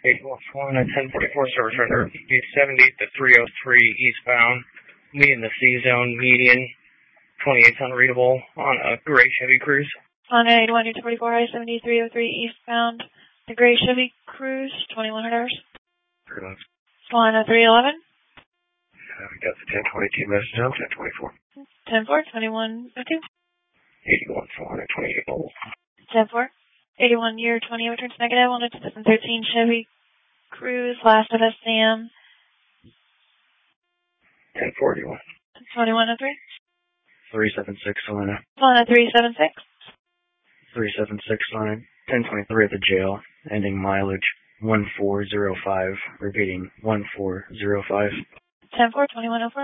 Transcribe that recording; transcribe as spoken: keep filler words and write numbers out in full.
eight one one at ten forty-four, service runner seventy to three oh three eastbound, meeting the C-zone median, twenty-eight's unreadable on a gray Chevy Cruise. On eighty-one to forty-four, I seventy three oh three eastbound, the gray Chevy Cruise, twenty-one hundred hours. Correct. Swan three eleven. Uh, we got the ten twenty-two message on ten twenty-four. ten four, twenty-one oh two. eighty-one, four twenty-eight mobile. ten four. eighty-one year twenty returns negative on a two thousand thirteen Chevy Cruise, last of S C M. ten forty-one. twenty-one oh three. three seven six, Selena. Selena three seven six. three seven six, Selena. ten twenty-three at the jail, ending mileage one four zero five, repeating one four zero five. ten four, twenty-one oh four.